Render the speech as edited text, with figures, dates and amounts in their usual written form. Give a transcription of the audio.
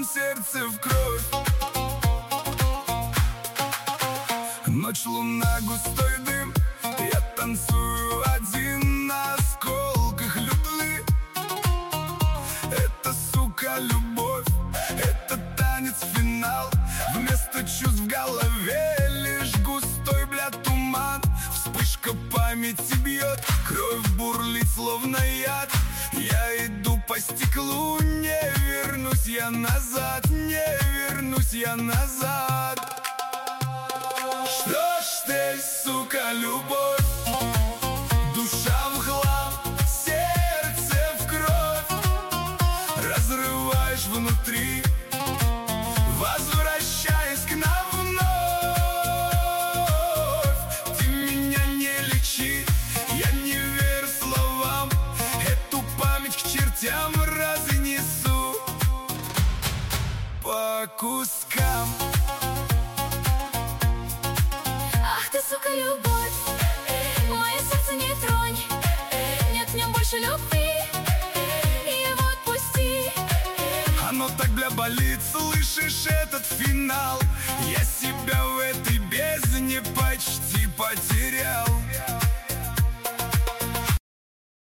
сердце в кровь. Ночь, луна, густой дым, я танцую один на осколках любви. Это, сука, любовь, это танец, финал. Вместо чувств в голове лишь густой, бля, туман. Вспышка памяти бьет, кровь бурлит, словно яд. Я иду по стеклу, не вернусь я назад, не вернусь я назад. Что ж ты, сука, любовь, душа в хлам, сердце в кровь, разрываешь внутри, возвращаясь к нам вновь. Ты меня не лечи, я не верю словам, эту память к чертям разнесу по кускам. Ах ты, сука, любовь, мое сердце не тронь. Нет в нем больше любви, его отпусти. Оно так, бля, болит, слышишь этот финал? Я себя в этой бездне почти потерял.